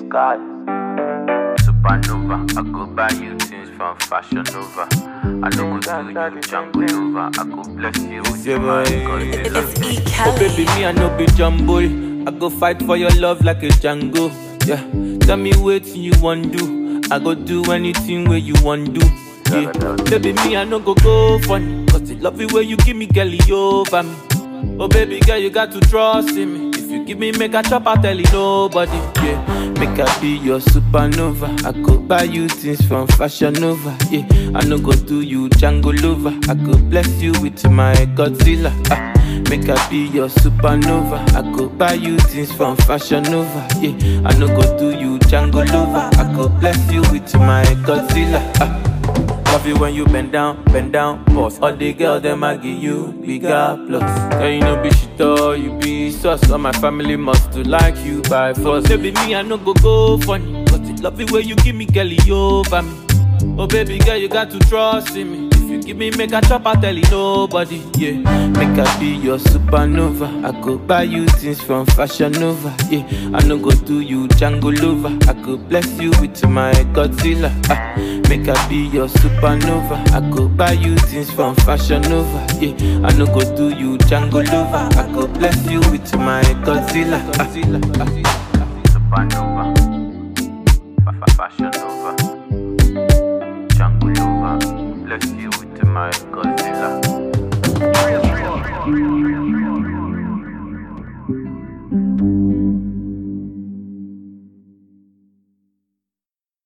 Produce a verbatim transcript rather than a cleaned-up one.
God. Supernova, I go buy you things from Fashion Nova. I don't go do you Jungle Nova. I go bless you with your mind. It's E. Oh Kelly. baby, me I no be jumbo. I go fight for your love like a Django. Yeah, tell me what you want do. I go do anything where you want do. Yeah, baby, me I no go go funny. Cause the love it where you give me girlie over me. Oh baby girl, you got to trust in me. If you give me make a chop, I tell you nobody. Yeah, make I be your supernova. I go buy you things from Fashion Nova. Yeah, I no go do you Django lover. I go bless you with my Godzilla. Ah, make I be your supernova. I go buy you things from Fashion Nova. Yeah, I no go do you Django lover. I go bless you with my Godzilla. Ah, love you when you bend down, bend down, boss. All the girls, them I give you bigger plus. Girl, you know be shit or you be sus. All my family must to like you by force. Baby, me I no go go funny. But it love it when you give me girlie over me. Oh baby girl, you got to trust in me. If you give me make a chop, I tell you nobody. Yeah, make I be your supernova. I go buy you things from Fashion Nova. Yeah, I no go do you Django lover. I go bless you with my Godzilla. Ah, make I be your supernova. I go buy you things from Fashion Nova. Yeah, I no go do you Django lover. I go bless you with my Godzilla. Ah. Supernova, Fashion Nova, Jungle Nova.